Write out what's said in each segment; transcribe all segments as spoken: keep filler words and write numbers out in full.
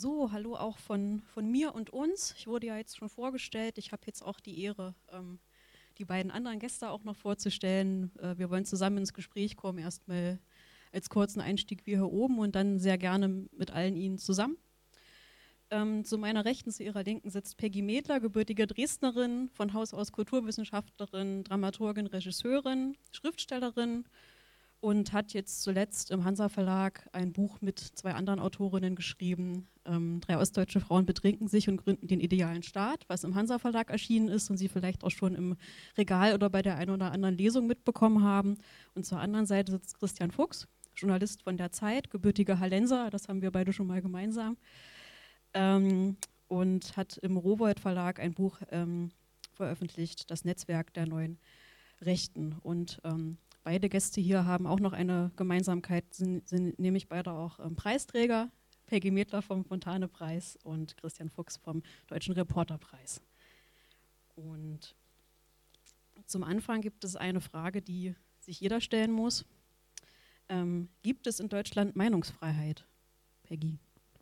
So, hallo auch von, von mir und uns. Ich wurde ja jetzt schon vorgestellt. Ich habe jetzt auch die Ehre, ähm, die beiden anderen Gäste auch noch vorzustellen. Äh, wir wollen zusammen ins Gespräch kommen, erstmal als kurzen Einstieg wie hier oben und dann sehr gerne mit allen Ihnen zusammen. Ähm, zu meiner Rechten, zu Ihrer Linken sitzt Peggy Medler, gebürtige Dresdnerin, von Haus aus Kulturwissenschaftlerin, Dramaturgin, Regisseurin, Schriftstellerin und hat jetzt zuletzt im Hansa Verlag ein Buch mit zwei anderen Autorinnen geschrieben. Ähm, drei ostdeutsche Frauen betrinken sich und gründen den idealen Staat, was im Hansa Verlag erschienen ist und Sie vielleicht auch schon im Regal oder bei der einen oder anderen Lesung mitbekommen haben. Und zur anderen Seite sitzt Christian Fuchs, Journalist von der Zeit, gebürtiger Hallenser, das haben wir beide schon mal gemeinsam. Ähm, und hat im Rowohlt Verlag ein Buch ähm, veröffentlicht, das Netzwerk der neuen Rechten. Und ähm, beide Gäste hier haben auch noch eine Gemeinsamkeit, sind, sind nämlich beide auch ähm, Preisträger. Peggy Medler vom Fontane-Preis und Christian Fuchs vom Deutschen Reporterpreis. Und zum Anfang gibt es eine Frage, die sich jeder stellen muss. Ähm, gibt es in Deutschland Meinungsfreiheit, Peggy?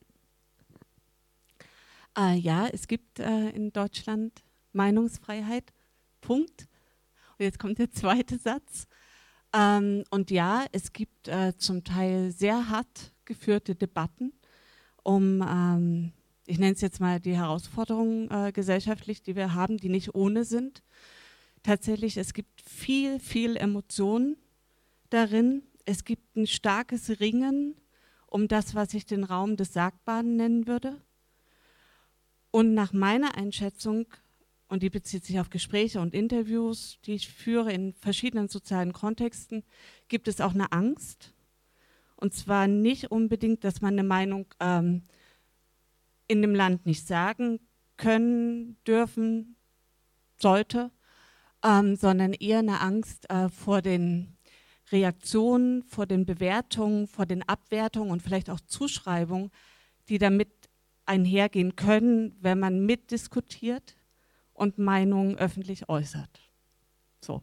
Äh, ja, es gibt äh, in Deutschland Meinungsfreiheit. Punkt. Und jetzt kommt der zweite Satz. Ähm, und ja, es gibt äh, zum Teil sehr hart geführte Debatten um, ähm, ich nenne es jetzt mal die Herausforderungen äh, gesellschaftlich, die wir haben, die nicht ohne sind. Tatsächlich, es gibt viel, viel Emotionen darin. Es gibt ein starkes Ringen um das, was ich den Raum des Sagbaren nennen würde. Und nach meiner Einschätzung, und die bezieht sich auf Gespräche und Interviews, die ich führe in verschiedenen sozialen Kontexten, gibt es auch eine Angst. Und zwar nicht unbedingt, dass man eine Meinung ähm, in dem Land nicht sagen können, dürfen, sollte, ähm, sondern eher eine Angst äh, vor den Reaktionen, vor den Bewertungen, vor den Abwertungen und vielleicht auch Zuschreibungen, die damit einhergehen können, wenn man mitdiskutiert und Meinungen öffentlich äußert. So.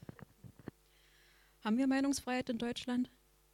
Haben wir Meinungsfreiheit in Deutschland?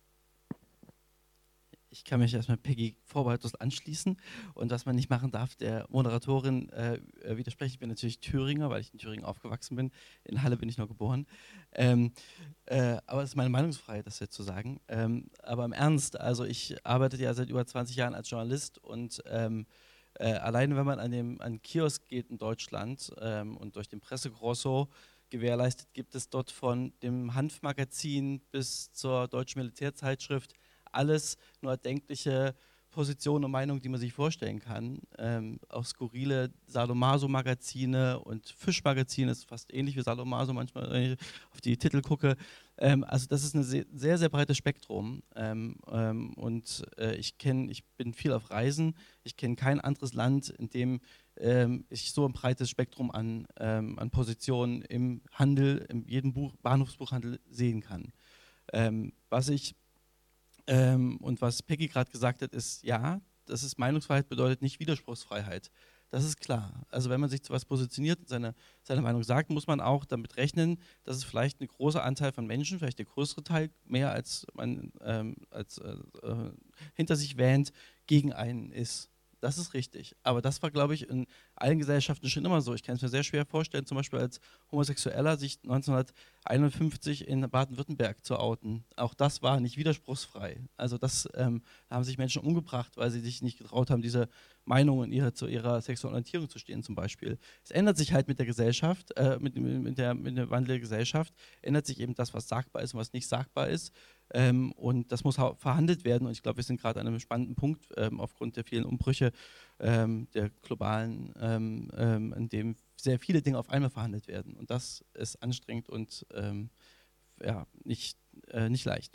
Ich kann mich erstmal Peggy vorbehaltlos anschließen und was man nicht machen darf, der Moderatorin äh, widersprechen. Ich bin natürlich Thüringer, weil ich in Thüringen aufgewachsen bin. In Halle bin ich noch geboren. Ähm, äh, aber es ist meine Meinungsfreiheit, das jetzt zu sagen. Ähm, aber im Ernst, also ich arbeite ja seit über zwanzig Jahren als Journalist und ähm, äh, alleine wenn man an den an Kiosk geht in Deutschland ähm, und durch den Pressekorso gewährleistet, gibt es dort von dem Hanfmagazin bis zur Deutschen Militärzeitschrift alles nur erdenkliche Positionen und Meinungen, die man sich vorstellen kann. Ähm, auch skurrile Sadomaso-Magazine und Fischmagazine, ist fast ähnlich wie Sadomaso manchmal, wenn ich auf die Titel gucke. Ähm, also das ist ein sehr, sehr, sehr breites Spektrum. Ähm, ähm, und äh, ich kenne, ich bin viel auf Reisen, ich kenne kein anderes Land, in dem ähm, ich so ein breites Spektrum an, ähm, an Positionen im Handel, in jedem Buch, Bahnhofsbuchhandel sehen kann. Ähm, was ich Ähm, und was Peggy gerade gesagt hat, ist, ja, das ist Meinungsfreiheit bedeutet nicht Widerspruchsfreiheit. Das ist klar. Also wenn man sich zu was positioniert und seine, seine Meinung sagt, muss man auch damit rechnen, dass es vielleicht ein großer Anteil von Menschen, vielleicht der größere Teil, mehr als man ähm, als, äh, äh, hinter sich wähnt, gegen einen ist. Das ist richtig. Aber das war, glaube ich, in allen Gesellschaften schon immer so. Ich kann es mir sehr schwer vorstellen, zum Beispiel als Homosexueller sich neunzehnhunderteinundfünfzig in Baden-Württemberg zu outen. Auch das war nicht widerspruchsfrei. Also das ähm, da haben sich Menschen umgebracht, weil sie sich nicht getraut haben, diese Meinungen ihrer, zu ihrer sexuellen Orientierung zu stehen zum Beispiel. Es ändert sich halt mit der Gesellschaft, äh, mit, mit, der, mit dem Wandel der Gesellschaft, ändert sich eben das, was sagbar ist und was nicht sagbar ist. Ähm, und das muss verhandelt werden. Und ich glaube, wir sind gerade an einem spannenden Punkt ähm, aufgrund der vielen Umbrüche ähm, der globalen, ähm, ähm, in dem sehr viele Dinge auf einmal verhandelt werden. Und das ist anstrengend und ähm, ja, nicht, äh, nicht leicht.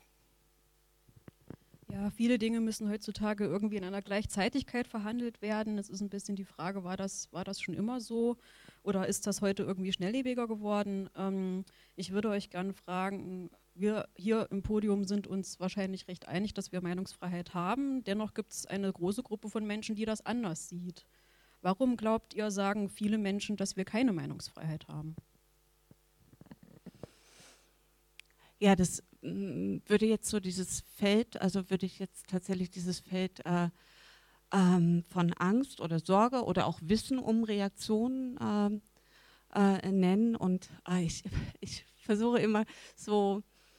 Ja, viele Dinge müssen heutzutage irgendwie in einer Gleichzeitigkeit verhandelt werden. Es ist ein bisschen die Frage, war das, war das schon immer so oder ist das heute irgendwie schnelllebiger geworden? Ähm, ich würde euch gerne fragen, wir hier im Podium sind uns wahrscheinlich recht einig, dass wir Meinungsfreiheit haben. Dennoch gibt es eine große Gruppe von Menschen, die das anders sieht. Warum glaubt ihr, sagen viele Menschen, dass wir keine Meinungsfreiheit haben? Ja, das mh, würde jetzt so dieses Feld, also würde ich jetzt tatsächlich dieses Feld äh, ähm, von Angst oder Sorge oder auch Wissen um Reaktionen ähm, äh, nennen. Und äh, ich, ich versuche immer so,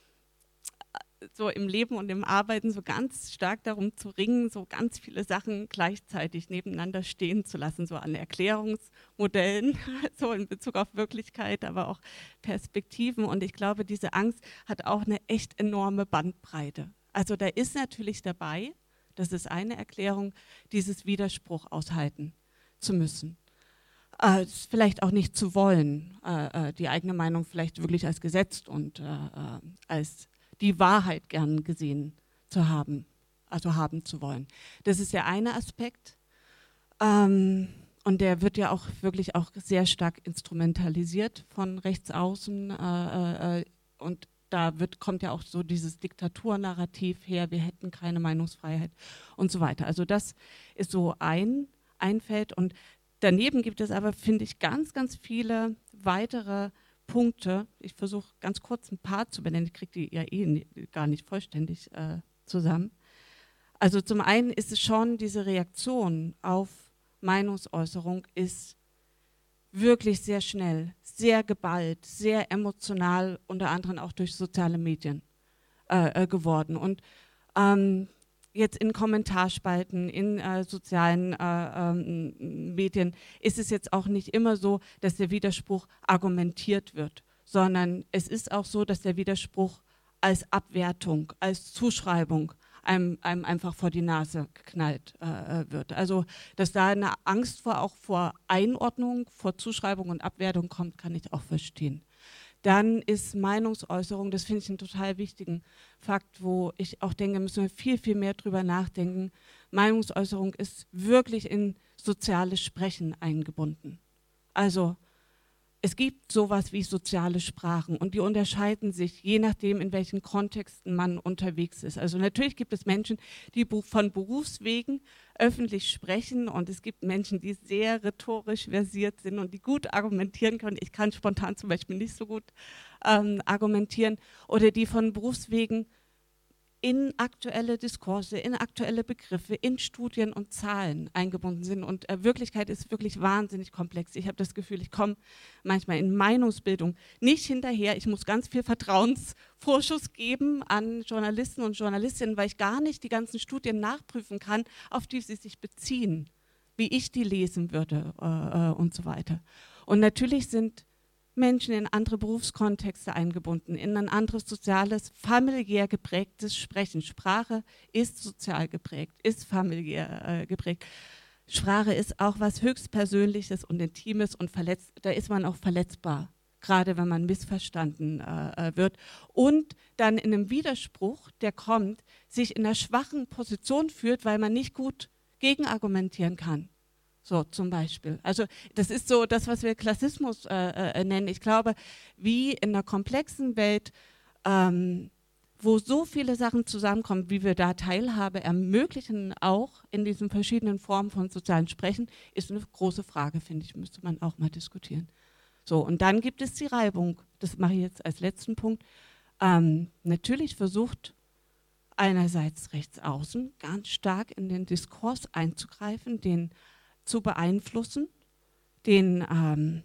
so im Leben und im Arbeiten so ganz stark darum zu ringen, so ganz viele Sachen gleichzeitig nebeneinander stehen zu lassen, so an Erklärungsmodellen, so in Bezug auf Wirklichkeit, aber auch Perspektiven. Und ich glaube, diese Angst hat auch eine echt enorme Bandbreite. Also da ist natürlich dabei, das ist eine Erklärung, dieses Widerspruch aushalten zu müssen. Äh, vielleicht auch nicht zu wollen, äh, die eigene Meinung vielleicht wirklich als gesetzt und äh, als die Wahrheit gern gesehen zu haben, also haben zu wollen. Das ist der eine Aspekt. Ähm, und der wird ja auch wirklich auch sehr stark instrumentalisiert von rechts außen. Äh, äh, und da wird, kommt ja auch so dieses Diktaturnarrativ her, wir hätten keine Meinungsfreiheit und so weiter. Also das ist so ein, ein Feld. Und daneben gibt es aber, finde ich, ganz, ganz viele weitere Punkte. Ich versuche ganz kurz ein paar zu benennen, ich kriege die ja eh gar nicht vollständig äh, zusammen. Also zum einen ist es schon, diese Reaktion auf Meinungsäußerung ist wirklich sehr schnell, sehr geballt, sehr emotional, unter anderem auch durch soziale Medien äh, äh, geworden. Und ähm, jetzt in Kommentarspalten, in äh, sozialen äh, ähm, Medien ist es jetzt auch nicht immer so, dass der Widerspruch argumentiert wird, sondern es ist auch so, dass der Widerspruch als Abwertung, als Zuschreibung einem, einem einfach vor die Nase geknallt äh, wird. Also, dass da eine Angst vor, auch vor Einordnung, vor Zuschreibung und Abwertung kommt, kann ich auch verstehen. Dann ist Meinungsäußerung, das finde ich einen total wichtigen Fakt, wo ich auch denke, müssen wir viel, viel mehr drüber nachdenken. Meinungsäußerung ist wirklich in soziales Sprechen eingebunden. Also es gibt sowas wie soziale Sprachen und die unterscheiden sich, je nachdem, in welchen Kontexten man unterwegs ist. Also natürlich gibt es Menschen, die von Berufswegen öffentlich sprechen und es gibt Menschen, die sehr rhetorisch versiert sind und die gut argumentieren können. Ich kann spontan zum Beispiel nicht so gut ähm, argumentieren oder die von Berufswegen in aktuelle Diskurse, in aktuelle Begriffe, in Studien und Zahlen eingebunden sind. Und äh, Wirklichkeit ist wirklich wahnsinnig komplex. Ich habe das Gefühl, ich komme manchmal in Meinungsbildung nicht hinterher. Ich muss ganz viel Vertrauensvorschuss geben an Journalisten und Journalistinnen, weil ich gar nicht die ganzen Studien nachprüfen kann, auf die sie sich beziehen, wie ich die lesen würde äh, und so weiter. Und natürlich sind Menschen in andere Berufskontexte eingebunden, in ein anderes soziales, familiär geprägtes Sprechen. Sprache ist sozial geprägt, ist familiär äh, geprägt. Sprache ist auch was höchstpersönliches und Intimes und verletzt, da ist man auch verletzbar, gerade wenn man missverstanden äh, wird. Und dann in einem Widerspruch, der kommt, sich in einer schwachen Position führt, weil man nicht gut gegenargumentieren kann. So zum Beispiel. Also das ist so das, was wir Klassismus äh, äh, nennen. Ich glaube, wie in einer komplexen Welt, ähm, wo so viele Sachen zusammenkommen, wie wir da Teilhabe ermöglichen, auch in diesen verschiedenen Formen von sozialen Sprechen, ist eine große Frage, finde ich, müsste man auch mal diskutieren. So, und dann gibt es die Reibung. Das mache ich jetzt als letzten Punkt. Ähm, natürlich versucht einerseits rechts außen ganz stark in den Diskurs einzugreifen, den zu beeinflussen, den ähm,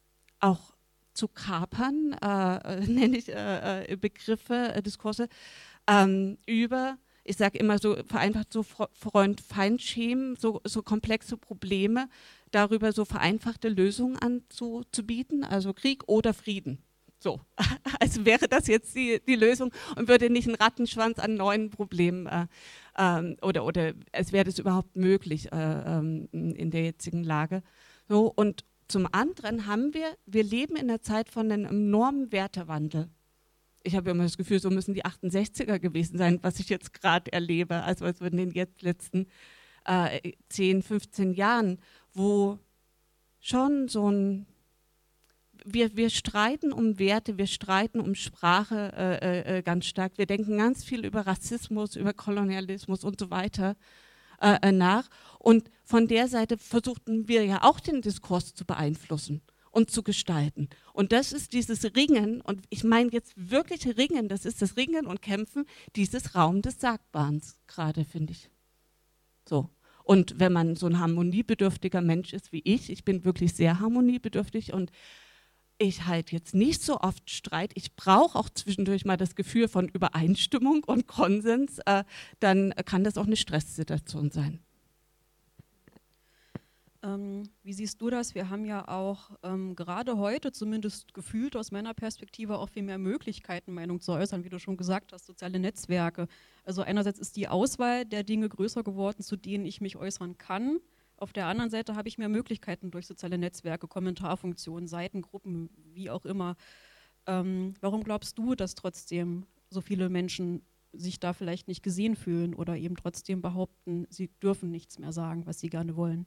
auch zu kapern, äh, nenne ich äh, Begriffe, äh, Diskurse, ähm, über, ich sage immer so vereinfacht so Freund-Feind-Schemen, so, so komplexe Probleme, darüber so vereinfachte Lösungen anzubieten, also Krieg oder Frieden. So, als wäre das jetzt die, die Lösung und würde nicht ein Rattenschwanz an neuen Problemen äh, ähm, oder, oder es wäre das überhaupt möglich äh, ähm, in der jetzigen Lage. So, und zum anderen haben wir, wir leben in einer Zeit von einem enormen Wertewandel. Ich habe immer das Gefühl, so müssen die achtundsechziger gewesen sein, was ich jetzt gerade erlebe, also was in den jetzt letzten äh, zehn, fünfzehn Jahren, wo schon so ein Wir, wir streiten um Werte, wir streiten um Sprache äh, äh, ganz stark. Wir denken ganz viel über Rassismus, über Kolonialismus und so weiter äh, nach. Und von der Seite versuchten wir ja auch den Diskurs zu beeinflussen und zu gestalten. Und das ist dieses Ringen, und ich meine jetzt wirklich Ringen, das ist das Ringen und Kämpfen, dieses Raum des Sagbaren gerade, finde ich. So. Und wenn man so ein harmoniebedürftiger Mensch ist wie ich, ich bin wirklich sehr harmoniebedürftig und ich halt jetzt nicht so oft Streit, ich brauche auch zwischendurch mal das Gefühl von Übereinstimmung und Konsens, äh, dann kann das auch eine Stresssituation sein. Ähm, wie siehst du das? Wir haben ja auch ähm, gerade heute, zumindest gefühlt aus meiner Perspektive, auch viel mehr Möglichkeiten, Meinung zu äußern, wie du schon gesagt hast, soziale Netzwerke. Also einerseits ist die Auswahl der Dinge größer geworden, zu denen ich mich äußern kann. Auf der anderen Seite habe ich mehr Möglichkeiten durch soziale Netzwerke, Kommentarfunktionen, Seitengruppen, wie auch immer. Ähm, warum glaubst du, dass trotzdem so viele Menschen sich da vielleicht nicht gesehen fühlen oder eben trotzdem behaupten, sie dürfen nichts mehr sagen, was sie gerne wollen?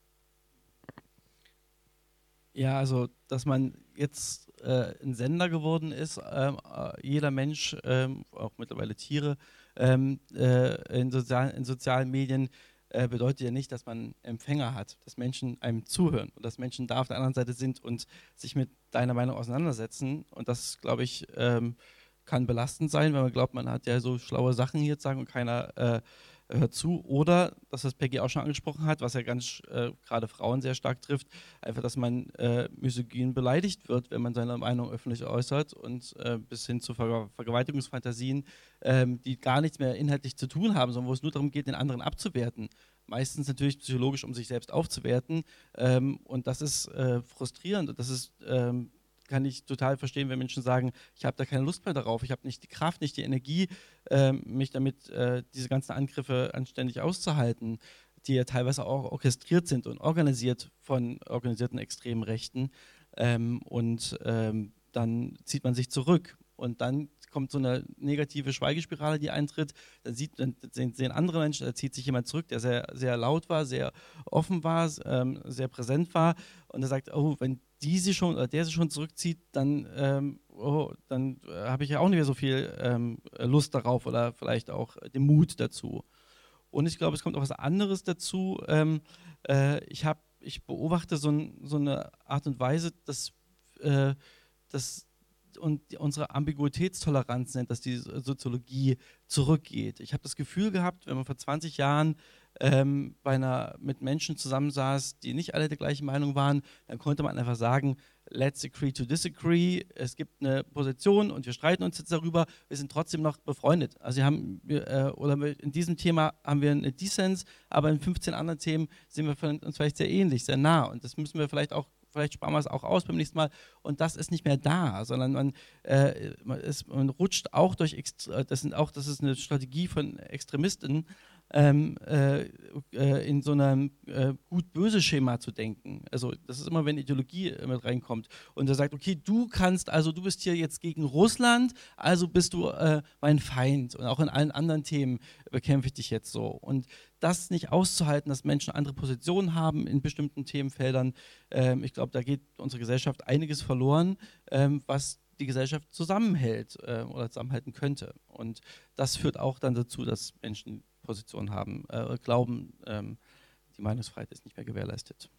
Ja, also, dass man jetzt äh, ein Sender geworden ist, ähm, äh, jeder Mensch, ähm, auch mittlerweile Tiere, ähm, äh, in, sozial, in sozialen Medien, äh, bedeutet ja nicht, dass man Empfänger hat, dass Menschen einem zuhören und dass Menschen da auf der anderen Seite sind und sich mit deiner Meinung auseinandersetzen. Und das, glaube ich, ähm, kann belastend sein, wenn man glaubt, man hat ja so schlaue Sachen hier zu sagen und keiner äh, hört zu. Oder, dass das Peggy auch schon angesprochen hat, was ja ganz äh, gerade Frauen sehr stark trifft, einfach, dass man äh, misogyn beleidigt wird, wenn man seine Meinung öffentlich äußert und äh, bis hin zu Ver Vergewaltigungsfantasien, ähm, die gar nichts mehr inhaltlich zu tun haben, sondern wo es nur darum geht, den anderen abzuwerten. Meistens natürlich psychologisch, um sich selbst aufzuwerten. Ähm, und das ist äh, frustrierend und das ist ähm, kann ich total verstehen, wenn Menschen sagen, ich habe da keine Lust mehr darauf, ich habe nicht die Kraft, nicht die Energie, äh, mich damit äh, diese ganzen Angriffe anständig auszuhalten, die ja teilweise auch orchestriert sind und organisiert von organisierten extremen Rechten. Ähm, und ähm, dann zieht man sich zurück und dann kommt so eine negative Schweigespirale, die eintritt. Dann, sieht, dann sehen, sehen andere Menschen, da zieht sich jemand zurück, der sehr, sehr laut war, sehr offen war, ähm, sehr präsent war und er sagt, oh, wenn die sich schon, oder der sich schon zurückzieht, dann, ähm, oh, dann äh, habe ich ja auch nicht mehr so viel ähm, Lust darauf oder vielleicht auch den Mut dazu. Und ich glaube, es kommt auch was anderes dazu. Ähm, äh, ich, hab, ich beobachte so, ein, so eine Art und Weise, dass, äh, dass und unsere Ambiguitätstoleranz nennt, dass die Soziologie zurückgeht. Ich habe das Gefühl gehabt, wenn man vor zwanzig Jahren ähm, bei einer, mit Menschen zusammensaß, die nicht alle der gleichen Meinung waren, dann konnte man einfach sagen, let's agree to disagree, es gibt eine Position und wir streiten uns jetzt darüber, wir sind trotzdem noch befreundet. Also wir haben, wir, äh, oder in diesem Thema haben wir eine Dissens, aber in fünfzehn anderen Themen sind wir uns vielleicht sehr ähnlich, sehr nah und das müssen wir vielleicht auch vielleicht sparen wir es auch aus beim nächsten Mal und das ist nicht mehr da, sondern man, äh, man, ist, man rutscht auch durch, Extre das sind auch, das ist eine Strategie von Extremisten, ähm, äh, äh, in so einem äh, Gut-Böse-Schema zu denken. Also das ist immer, wenn Ideologie äh, mit reinkommt und er sagt, okay, du kannst, also du bist hier jetzt gegen Russland, also bist du äh, mein Feind und auch in allen anderen Themen bekämpfe ich dich jetzt so und das nicht auszuhalten, dass Menschen andere Positionen haben in bestimmten Themenfeldern, ähm, ich glaube, da geht unsere Gesellschaft einiges verloren, ähm, was die Gesellschaft zusammenhält äh, oder zusammenhalten könnte. Und das führt auch dann dazu, dass Menschen Positionen haben, äh, glauben, ähm, die Meinungsfreiheit ist nicht mehr gewährleistet.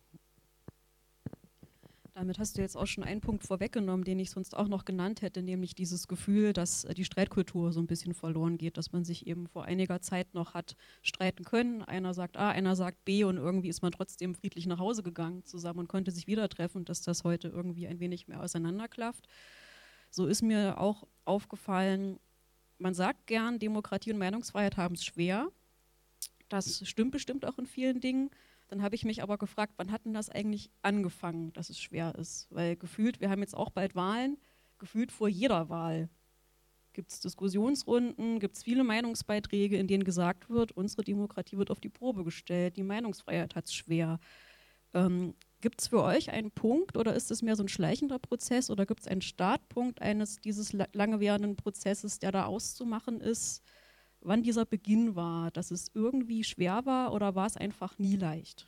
Damit hast du jetzt auch schon einen Punkt vorweggenommen, den ich sonst auch noch genannt hätte, nämlich dieses Gefühl, dass die Streitkultur so ein bisschen verloren geht, dass man sich eben vor einiger Zeit noch hat streiten können. Einer sagt A, einer sagt B und irgendwie ist man trotzdem friedlich nach Hause gegangen zusammen und konnte sich wieder treffen, dass das heute irgendwie ein wenig mehr auseinanderklafft. So ist mir auch aufgefallen, man sagt gern, Demokratie und Meinungsfreiheit haben es schwer. Das stimmt bestimmt auch in vielen Dingen. Dann habe ich mich aber gefragt, wann hat denn das eigentlich angefangen, dass es schwer ist? Weil gefühlt, wir haben jetzt auch bald Wahlen, gefühlt vor jeder Wahl gibt es Diskussionsrunden, gibt es viele Meinungsbeiträge, in denen gesagt wird, unsere Demokratie wird auf die Probe gestellt, die Meinungsfreiheit hat es schwer. Ähm, gibt es für euch einen Punkt oder ist es mehr so ein schleichender Prozess oder gibt es einen Startpunkt eines dieses lange währenden Prozesses, der da auszumachen ist? Wann dieser Beginn war, dass es irgendwie schwer war oder war es einfach nie leicht?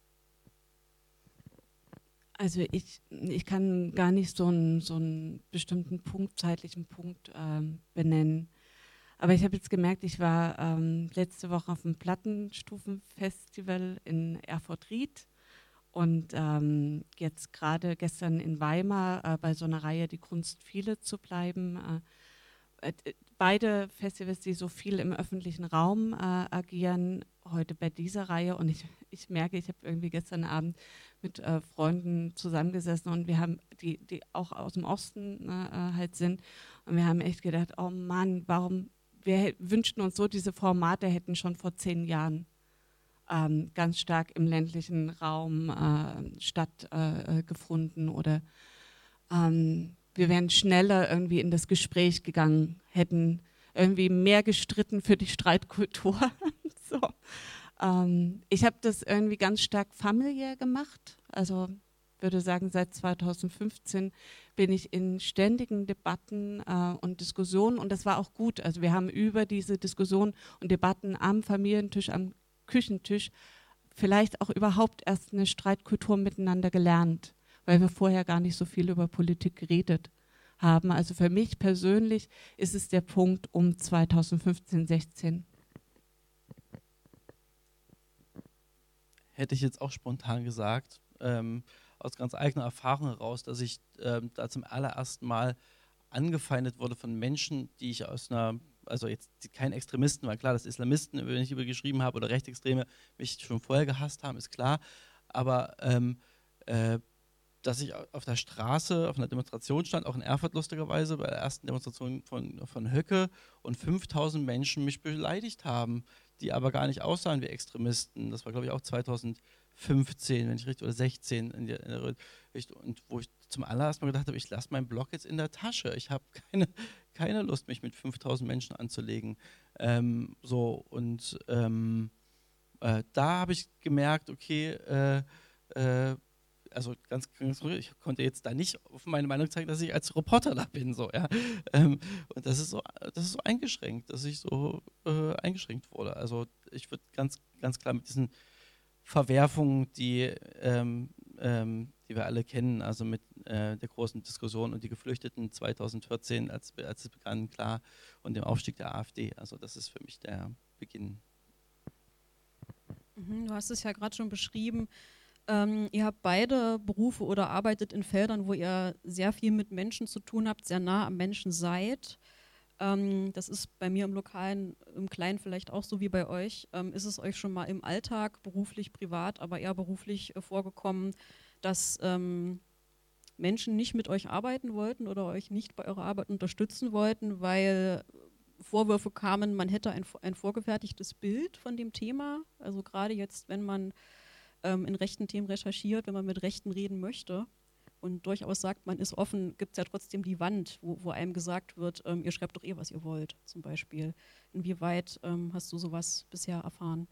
Also ich, ich kann gar nicht so einen, so einen bestimmten Punkt, zeitlichen Punkt ähm, benennen. Aber ich habe jetzt gemerkt, ich war ähm, letzte Woche auf dem Plattenstufenfestival in Erfurt-Ried und ähm, jetzt gerade gestern in Weimar äh, bei so einer Reihe Die Kunst, viele zu bleiben. Äh, beide Festivals, die so viel im öffentlichen Raum äh, agieren, heute bei dieser Reihe. Und ich, ich merke, ich habe irgendwie gestern Abend mit äh, Freunden zusammengesessen und wir haben, die, die auch aus dem Osten äh, halt sind. Und wir haben echt gedacht, oh Mann, warum, wir wünschten uns so, diese Formate hätten schon vor zehn Jahren ähm, ganz stark im ländlichen Raum äh, stattgefunden äh, oder ähm, wir wären schneller irgendwie in das Gespräch gegangen, hätten irgendwie mehr gestritten für die Streitkultur. so. ähm, ich habe das irgendwie ganz stark familiär gemacht. Also würde sagen, seit zweitausendfünfzehn bin ich in ständigen Debatten äh, und Diskussionen und das war auch gut. Also wir haben über diese Diskussionen und Debatten am Familientisch, am Küchentisch vielleicht auch überhaupt erst eine Streitkultur miteinander gelernt, weil wir vorher gar nicht so viel über Politik geredet haben. Also für mich persönlich ist es der Punkt um zweitausendfünfzehn, sechzehn. Hätte ich jetzt auch spontan gesagt, ähm, aus ganz eigener Erfahrung heraus, dass ich ähm, da zum allerersten Mal angefeindet wurde von Menschen, die ich aus einer, also jetzt die kein Extremisten, weil klar, dass Islamisten, wenn ich über geschrieben habe, oder Rechtsextreme mich schon vorher gehasst haben, ist klar, aber ähm, äh, dass ich auf der Straße, auf einer Demonstration stand, auch in Erfurt lustigerweise, bei der ersten Demonstration von, von Höcke und fünftausend Menschen mich beleidigt haben, die aber gar nicht aussahen wie Extremisten. Das war, glaube ich, auch zweitausendfünfzehn, wenn ich richtig, oder sechzehn. In der, in der, und wo ich zum allerersten Mal gedacht habe, ich lasse meinen Blog jetzt in der Tasche. Ich habe keine, keine Lust, mich mit fünftausend Menschen anzulegen. Ähm, so, und ähm, äh, da habe ich gemerkt, okay, äh, äh, also ganz, ganz ich konnte jetzt da nicht auf meine Meinung zeigen, dass ich als Reporter da bin, so, ja. Ähm, und das ist so, das ist so eingeschränkt, dass ich so äh, eingeschränkt wurde. Also ich würde ganz, ganz klar mit diesen Verwerfungen, die, ähm, ähm, die wir alle kennen, also mit äh, der großen Diskussion und die Geflüchteten zweitausendvierzehn, als, als es begann, klar, und dem Aufstieg der AfD. Also das ist für mich der Beginn. Mhm, du hast es ja gerade schon beschrieben. Ähm, ihr habt beide Berufe oder arbeitet in Feldern, wo ihr sehr viel mit Menschen zu tun habt, sehr nah am Menschen seid. Ähm, das ist bei mir im Lokalen, im Kleinen vielleicht auch so wie bei euch. Ähm, ist es euch schon mal im Alltag, beruflich, privat, aber eher beruflich äh, vorgekommen, dass ähm, Menschen nicht mit euch arbeiten wollten oder euch nicht bei eurer Arbeit unterstützen wollten, weil Vorwürfe kamen, man hätte ein, ein vorgefertigtes Bild von dem Thema. Also gerade jetzt, wenn man ähm, in rechten Themen recherchiert, wenn man mit Rechten reden möchte und durchaus sagt, man ist offen, gibt es ja trotzdem die Wand, wo, wo einem gesagt wird, ähm, ihr schreibt doch eh, was ihr wollt, zum Beispiel. Inwieweit ähm, hast du sowas bisher erfahren?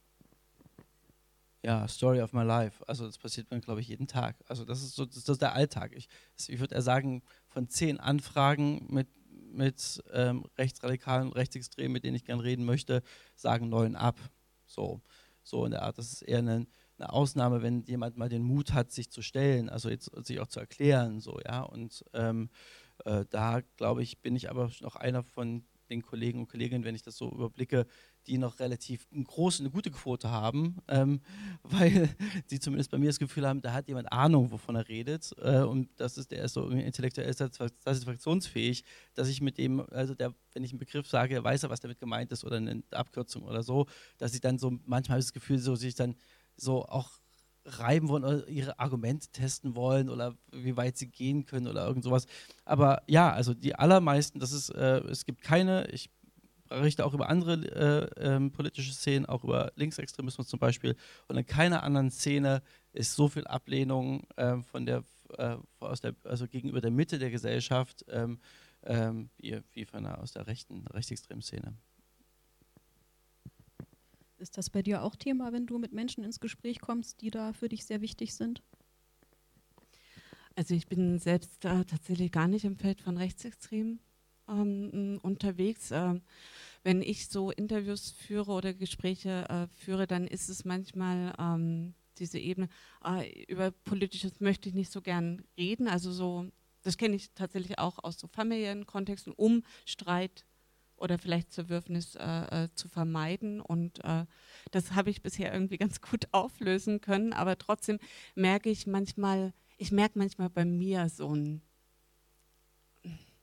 Ja, Story of my life. Also das passiert mir, glaube ich, jeden Tag. Also das ist so, das ist der Alltag. Ich, ich würde eher sagen, von zehn Anfragen mit, mit ähm, Rechtsradikalen und Rechtsextremen, mit denen ich gerne reden möchte, sagen neun ab. So, so in der Art. Das ist eher eine, eine Ausnahme, wenn jemand mal den Mut hat, sich zu stellen, also jetzt sich auch zu erklären. So, ja. Und ähm, äh, da, glaube ich, bin ich aber noch einer von den Kollegen und Kolleginnen, wenn ich das so überblicke, die noch relativ eine große, eine gute Quote haben, ähm, weil sie zumindest bei mir das Gefühl haben, da hat jemand Ahnung, wovon er redet, äh, und das ist, der ist so intellektuell satisfaktionsfähig, dass ich mit dem, also der, wenn ich einen Begriff sage, weiß er, was damit gemeint ist oder eine Abkürzung oder so, dass ich dann so, manchmal habe ich das Gefühl, so sich dann so auch reiben wollen oder ihre Argumente testen wollen oder wie weit sie gehen können oder irgend sowas. Aber ja, also die allermeisten, das ist, äh, es gibt keine, ich berichte auch über andere äh, ähm, politische Szenen, auch über Linksextremismus zum Beispiel, und in keiner anderen Szene ist so viel Ablehnung äh, von der, äh, aus der, also gegenüber der Mitte der Gesellschaft ähm, ähm, wie, wie von der, aus der rechten, rechtsextremen Szene. Ist das bei dir auch Thema, wenn du mit Menschen ins Gespräch kommst, die da für dich sehr wichtig sind? Also ich bin selbst äh, tatsächlich gar nicht im Feld von Rechtsextremen ähm, unterwegs. Ähm, wenn ich so Interviews führe oder Gespräche äh, führe, dann ist es manchmal ähm, diese Ebene, äh, über Politisches möchte ich nicht so gern reden. Also so, das kenne ich tatsächlich auch aus so familiären Kontexten, um Streit oder vielleicht Zerwürfnis äh, äh, zu vermeiden. Und äh, das habe ich bisher irgendwie ganz gut auflösen können. Aber trotzdem merke ich manchmal, ich merke manchmal bei mir so ein,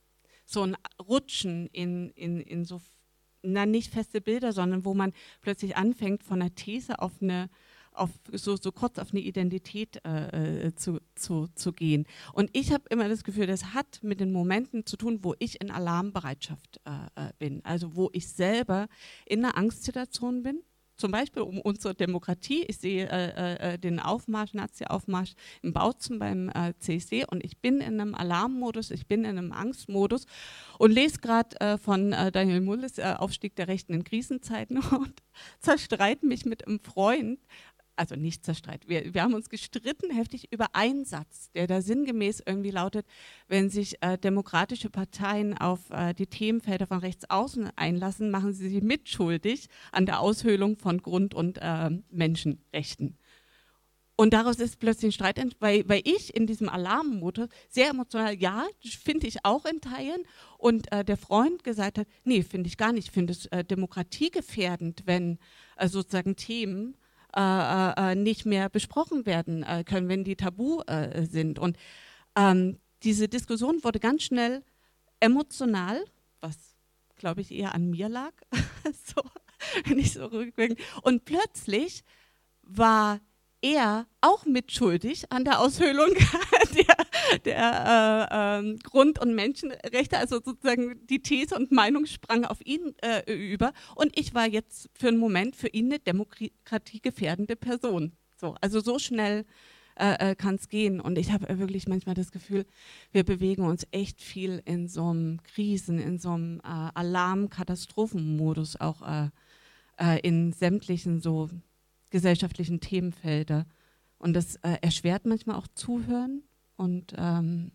so ein Rutschen in, in, in so, na nicht feste Bilder, sondern wo man plötzlich anfängt, von einer These auf eine, auf so, so kurz auf eine Identität äh, zu, zu, zu gehen. Und ich habe immer das Gefühl, das hat mit den Momenten zu tun, wo ich in Alarmbereitschaft äh, bin, also wo ich selber in einer Angstsituation bin. Zum Beispiel um unsere Demokratie. Ich sehe äh, äh, den Aufmarsch, Nazi-Aufmarsch in Bautzen beim äh, C S D und ich bin in einem Alarmmodus, ich bin in einem Angstmodus und lese gerade äh, von äh, Daniel Mullis äh, Aufstieg der Rechten in Krisenzeiten und zerstreite mich mit einem Freund, also nicht zerstreit, wir, wir haben uns gestritten heftig über einen Satz, der da sinngemäß irgendwie lautet, wenn sich äh, demokratische Parteien auf äh, die Themenfelder von rechts außen einlassen, machen sie sich mitschuldig an der Aushöhlung von Grund- und äh, Menschenrechten. Und daraus ist plötzlich ein Streit, weil, weil ich in diesem Alarmmodus sehr emotional, ja, finde ich auch in Teilen, und äh, der Freund gesagt hat, nee, finde ich gar nicht, ich finde es äh, demokratiegefährdend, wenn äh, sozusagen Themen Äh, äh, nicht mehr besprochen werden äh, können, wenn die tabu äh, sind. Und ähm, diese Diskussion wurde ganz schnell emotional, was, glaube ich, eher an mir lag, so, wenn ich so rückwirkend. Und plötzlich war er auch mitschuldig an der Aushöhlung der, der äh, äh, Grund- und Menschenrechte, also sozusagen die These und Meinung sprang auf ihn äh, über und ich war jetzt für einen Moment für ihn eine demokratiegefährdende Person. So, also so schnell äh, kann es gehen und ich habe wirklich manchmal das Gefühl, wir bewegen uns echt viel in so einem Krisen-, in so einem äh, Alarm-Katastrophenmodus, auch äh, äh, in sämtlichen so gesellschaftlichen Themenfelder. Und das äh, erschwert manchmal auch Zuhören und, ähm,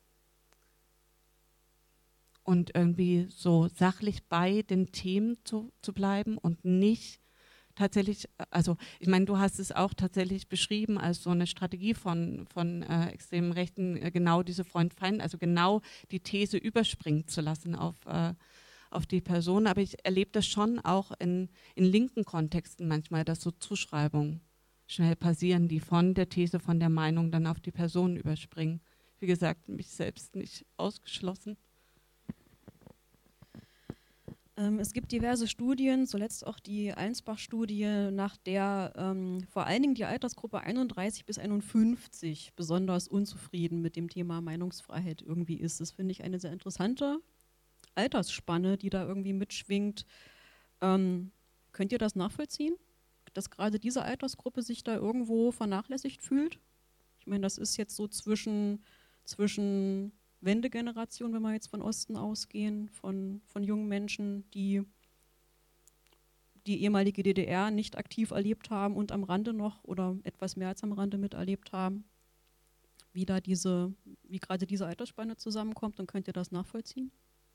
und irgendwie so sachlich bei den Themen zu, zu bleiben und nicht tatsächlich, also ich meine, du hast es auch tatsächlich beschrieben als so eine Strategie von, von äh, extremen Rechten, äh, genau diese Freund-Feind, also genau die These überspringen zu lassen auf äh, auf die Person, aber ich erlebe das schon auch in, in linken Kontexten manchmal, dass so Zuschreibungen schnell passieren, die von der These, von der Meinung dann auf die Person überspringen. Wie gesagt, mich selbst nicht ausgeschlossen. Ähm, es gibt diverse Studien, zuletzt auch die Allensbach-Studie, nach der ähm, vor allen Dingen die Altersgruppe einunddreißig bis einundfünfzig besonders unzufrieden mit dem Thema Meinungsfreiheit irgendwie ist. Das finde ich eine sehr interessante Altersspanne, die da irgendwie mitschwingt. Ähm, könnt ihr das nachvollziehen, dass gerade diese Altersgruppe sich da irgendwo vernachlässigt fühlt? Ich meine, das ist jetzt so zwischen, zwischen Wendegeneration, wenn wir jetzt von Osten ausgehen, von, von jungen Menschen, die die ehemalige D D R nicht aktiv erlebt haben und am Rande noch oder etwas mehr als am Rande miterlebt haben, wie da diese, wie gerade diese Altersspanne zusammenkommt, dann könnt ihr das nachvollziehen?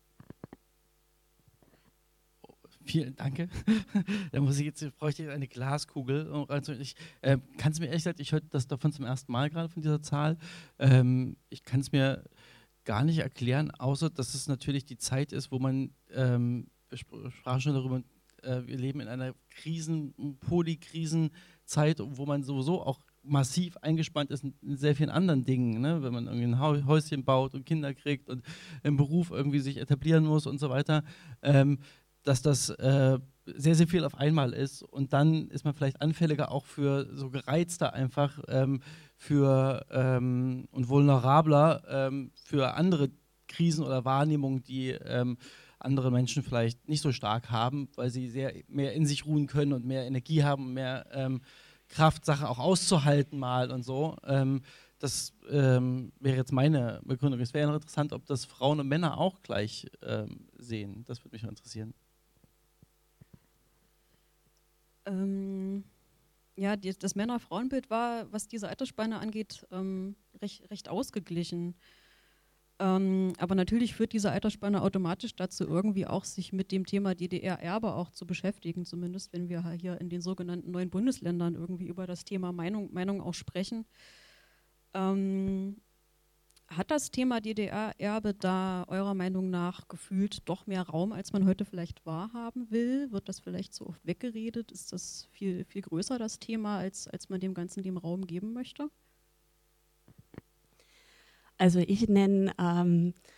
Vielen Dank. Da muss ich jetzt, bräuchte ich eine Glaskugel. Also ich äh, kann es mir ehrlich gesagt, ich höre das davon zum ersten Mal gerade von dieser Zahl. Ähm, ich kann es mir gar nicht erklären, außer dass es natürlich die Zeit ist, wo man, ähm, wir sprachen schon darüber, äh, wir leben in einer Krisen-, Polykrisenzeit, wo man sowieso auch massiv eingespannt ist in sehr vielen anderen Dingen, ne? Wenn man irgendwie ein Häuschen baut und Kinder kriegt und im Beruf irgendwie sich etablieren muss und so weiter. Ähm, dass das äh, sehr, sehr viel auf einmal ist und dann ist man vielleicht anfälliger auch für so gereizter einfach ähm, für ähm, und vulnerabler ähm, für andere Krisen oder Wahrnehmungen, die ähm, andere Menschen vielleicht nicht so stark haben, weil sie sehr mehr in sich ruhen können und mehr Energie haben, mehr ähm, Kraft, Sachen auch auszuhalten mal und so. Ähm, das ähm, wäre jetzt meine Begründung. Es wäre noch interessant, ob das Frauen und Männer auch gleich ähm, sehen. Das würde mich mal interessieren. Ähm, ja, die, das Männer-Frauen-Bild war, was diese Altersspanne angeht, ähm, recht, recht ausgeglichen. Ähm, aber natürlich führt diese Altersspanne automatisch dazu, irgendwie auch sich mit dem Thema D D R-Erbe auch zu beschäftigen, zumindest wenn wir hier in den sogenannten neuen Bundesländern irgendwie über das Thema Meinung, Meinung auch sprechen. Ähm, Hat das Thema D D R-Erbe da eurer Meinung nach gefühlt doch mehr Raum, als man heute vielleicht wahrhaben will? Wird das vielleicht so oft weggeredet? Ist das viel, viel größer, das Thema, als, als man dem Ganzen dem Raum geben möchte? Also ich nenne ähm,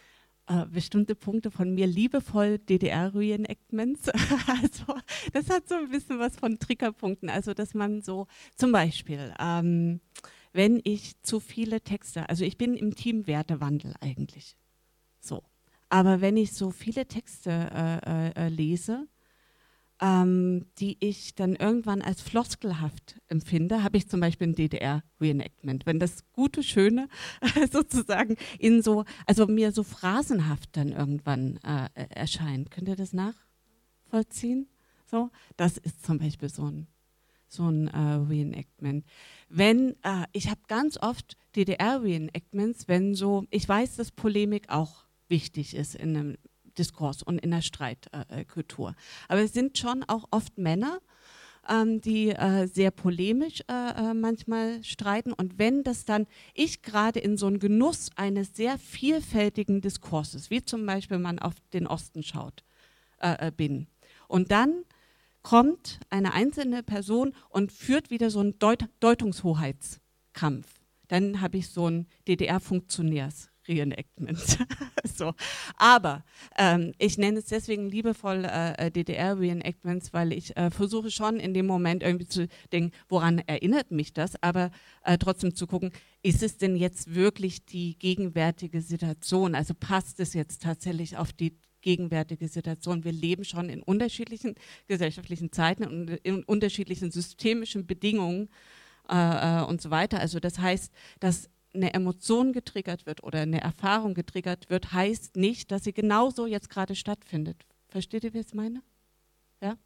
äh, bestimmte Punkte von mir liebevoll D D R-Reenactments. Also das hat so ein bisschen was von Triggerpunkten. Also dass man so zum Beispiel, ähm, wenn ich zu viele Texte, also ich bin im Team Wertewandel eigentlich, so. Aber wenn ich so viele Texte äh, äh, lese, ähm, die ich dann irgendwann als floskelhaft empfinde, habe ich zum Beispiel ein D D R-Reenactment. Wenn das Gute, Schöne sozusagen in so, also mir so phrasenhaft dann irgendwann äh, erscheint. Könnt ihr das nachvollziehen? So, das ist zum Beispiel so ein, so ein äh, Reenactment. Wenn, äh, ich habe ganz oft D D R-Reenactments, wenn so, ich weiß, dass Polemik auch wichtig ist in einem Diskurs und in der Streitkultur. Äh, Aber es sind schon auch oft Männer, ähm, die äh, sehr polemisch äh, äh, manchmal streiten. Und wenn das dann, ich gerade in so einen Genuss eines sehr vielfältigen Diskurses, wie zum Beispiel man auf den Osten schaut, äh, äh, bin. Und dann kommt eine einzelne Person und führt wieder so einen Deut Deutungshoheitskampf. Dann habe ich so ein D D R-Funktionärs. Reenactment. So. Aber ähm, ich nenne es deswegen liebevoll äh, D D R-Reenactments, weil ich äh, versuche schon in dem Moment irgendwie zu denken, woran erinnert mich das, aber äh, trotzdem zu gucken, ist es denn jetzt wirklich die gegenwärtige Situation? Also passt es jetzt tatsächlich auf die gegenwärtige Situation? Wir leben schon in unterschiedlichen gesellschaftlichen Zeiten und in unterschiedlichen systemischen Bedingungen äh, und so weiter. Also das heißt, dass eine Emotion getriggert wird oder eine Erfahrung getriggert wird, heißt nicht, dass sie genauso jetzt gerade stattfindet. Versteht ihr, wie ich es meine? Ja?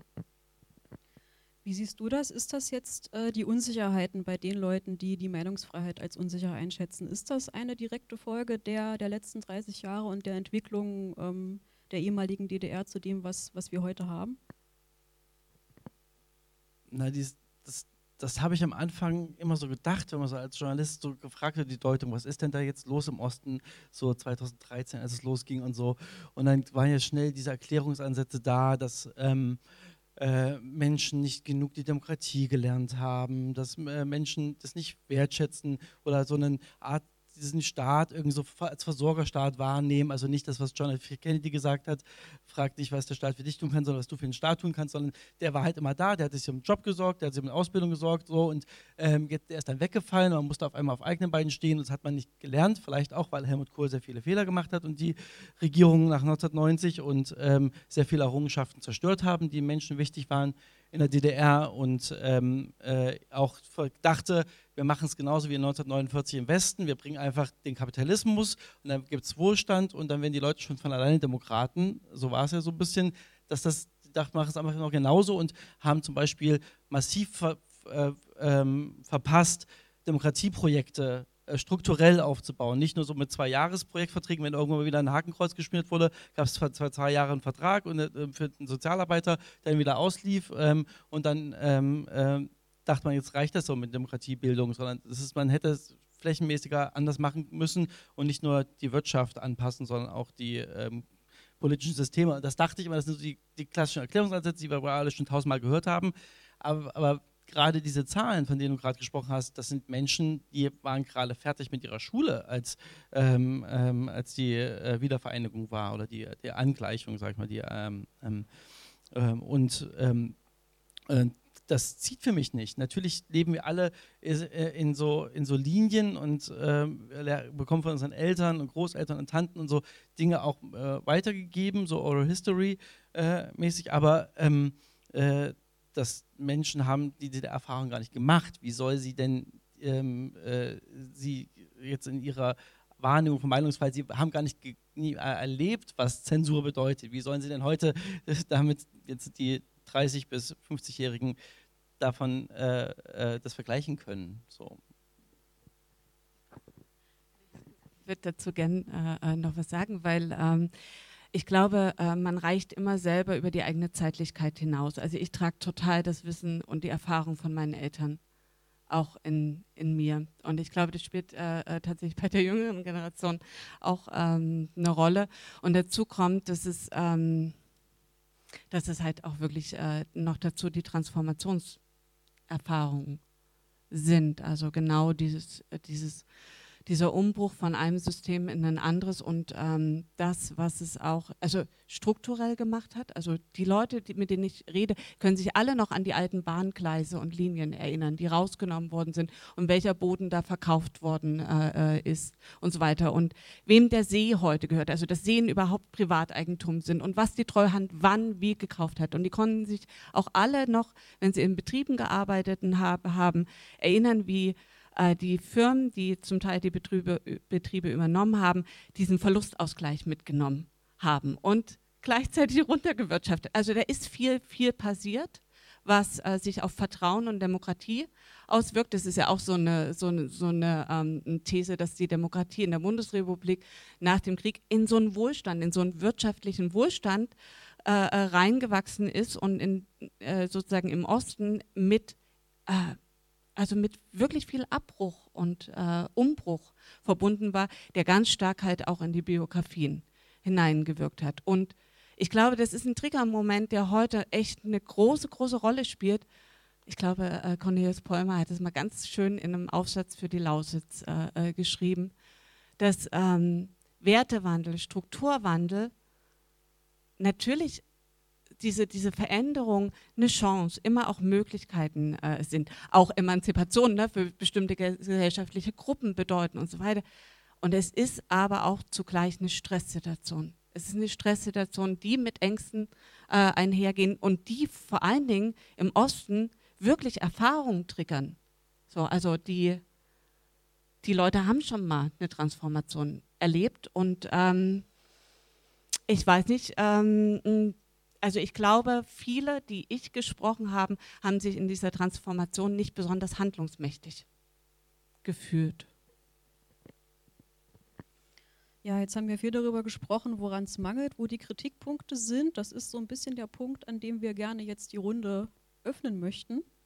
Wie siehst du das? Ist das jetzt äh, die Unsicherheiten bei den Leuten, die die Meinungsfreiheit als unsicher einschätzen? Ist das eine direkte Folge der, der letzten dreißig Jahre und der Entwicklung ähm, der ehemaligen D D R zu dem, was, was wir heute haben? Na, dies, das Das habe ich am Anfang immer so gedacht, wenn man so als Journalist so gefragt hat, die Deutung, was ist denn da jetzt los im Osten, so zweitausenddreizehn, als es losging und so. Und dann waren ja schnell diese Erklärungsansätze da, dass ähm, äh, Menschen nicht genug die Demokratie gelernt haben, dass äh, Menschen das nicht wertschätzen oder so eine Art, diesen Staat irgendwie so als Versorgerstaat wahrnehmen, also nicht das, was John F. Kennedy gesagt hat, fragt nicht, was der Staat für dich tun kann, sondern was du für den Staat tun kannst, sondern der war halt immer da, der hat sich um einen Job gesorgt, der hat sich um eine Ausbildung gesorgt, so, und ähm, jetzt, der ist dann weggefallen, man musste auf einmal auf eigenen Beinen stehen und das hat man nicht gelernt, vielleicht auch, weil Helmut Kohl sehr viele Fehler gemacht hat und die Regierung nach neunzehnhundertneunzig und ähm, sehr viele Errungenschaften zerstört haben, die Menschen wichtig waren in der D D R und ähm, äh, auch dachte, wir machen es genauso wie neunzehnhundertneunundvierzig im Westen, wir bringen einfach den Kapitalismus und dann gibt es Wohlstand und dann werden die Leute schon von alleine Demokraten, so war es ja so ein bisschen, dass das, die dachten, machen es einfach noch genauso und haben zum Beispiel massiv ver, äh, ähm, verpasst, Demokratieprojekte strukturell aufzubauen, nicht nur so mit zwei Jahresprojektverträgen, wenn irgendwann mal wieder ein Hakenkreuz geschmiert wurde, gab es für zwei, zwei Jahre einen Vertrag und, äh, für einen Sozialarbeiter, der dann wieder auslief ähm, und dann ähm, äh, dachte man, jetzt reicht das so mit Demokratiebildung, sondern es ist, man hätte es flächenmäßiger anders machen müssen und nicht nur die Wirtschaft anpassen, sondern auch die ähm, politischen Systeme. Das dachte ich immer, das sind so die, die klassischen Erklärungsansätze, die wir alle schon tausendmal gehört haben, aber, aber gerade diese Zahlen, von denen du gerade gesprochen hast, das sind Menschen, die waren gerade fertig mit ihrer Schule, als, ähm, ähm, als die äh, Wiedervereinigung war oder die, die Angleichung, sag ich mal. Die, ähm, ähm, ähm, und ähm, äh, das zieht für mich nicht. Natürlich leben wir alle in so, in so Linien und ähm, bekommen von unseren Eltern und Großeltern und Tanten und so Dinge auch äh, weitergegeben, so Oral History äh, mäßig, aber ähm, äh, dass Menschen haben die diese Erfahrung gar nicht gemacht. Wie soll sie denn ähm, äh, sie jetzt in ihrer Wahrnehmung von Meinungsfreiheit, sie haben gar nicht nie erlebt, was Zensur bedeutet. Wie sollen sie denn heute damit jetzt die dreißig- bis fünfzigjährigen davon äh, äh, das vergleichen können? So. Ich würde dazu gerne äh, noch was sagen, weil ähm, ich glaube, äh, man reicht immer selber über die eigene Zeitlichkeit hinaus. Also ich trage total das Wissen und die Erfahrung von meinen Eltern auch in, in mir. Und ich glaube, das spielt äh, äh, tatsächlich bei der jüngeren Generation auch ähm, eine Rolle. Und dazu kommt, dass es, ähm, dass es halt auch wirklich äh, noch dazu die Transformationserfahrungen sind. Also genau dieses, dieses dieser Umbruch von einem System in ein anderes und ähm, das, was es auch also strukturell gemacht hat. Also die Leute, die, mit denen ich rede, können sich alle noch an die alten Bahngleise und Linien erinnern, die rausgenommen worden sind und welcher Boden da verkauft worden äh, ist und so weiter. Und wem der See heute gehört, also dass Seen überhaupt Privateigentum sind und was die Treuhand wann wie gekauft hat. Und die konnten sich auch alle noch, wenn sie in Betrieben gearbeitet haben, erinnern, wie die Firmen, die zum Teil die Betriebe, Betriebe übernommen haben, diesen Verlustausgleich mitgenommen haben und gleichzeitig runtergewirtschaftet. Also da ist viel, viel passiert, was äh, sich auf Vertrauen und Demokratie auswirkt. Das ist ja auch so eine, so eine, so eine ähm, These, dass die Demokratie in der Bundesrepublik nach dem Krieg in so einen Wohlstand, in so einen wirtschaftlichen Wohlstand äh, reingewachsen ist und in, äh, sozusagen im Osten mit äh, also mit wirklich viel Abbruch und äh, Umbruch verbunden war, der ganz stark halt auch in die Biografien hineingewirkt hat. Und ich glaube, das ist ein Triggermoment, der heute echt eine große, große Rolle spielt. Ich glaube, äh, Cornelius Pollmer hat es mal ganz schön in einem Aufsatz für die Lausitz äh, äh, geschrieben, dass ähm, Wertewandel, Strukturwandel natürlich Diese, diese Veränderung eine Chance, immer auch Möglichkeiten äh, sind, auch Emanzipation ne, für bestimmte gesellschaftliche Gruppen bedeuten und so weiter. Und es ist aber auch zugleich eine Stresssituation. Es ist eine Stresssituation, die mit Ängsten äh, einhergehen und die vor allen Dingen im Osten wirklich Erfahrungen triggern. So, also die, die Leute haben schon mal eine Transformation erlebt und ähm, ich weiß nicht, ähm, also ich glaube, viele, die ich gesprochen habe, haben sich in dieser Transformation nicht besonders handlungsmächtig gefühlt. Ja, jetzt haben wir viel darüber gesprochen, woran es mangelt, wo die Kritikpunkte sind. Das ist so ein bisschen der Punkt, an dem wir gerne jetzt die Runde öffnen möchten.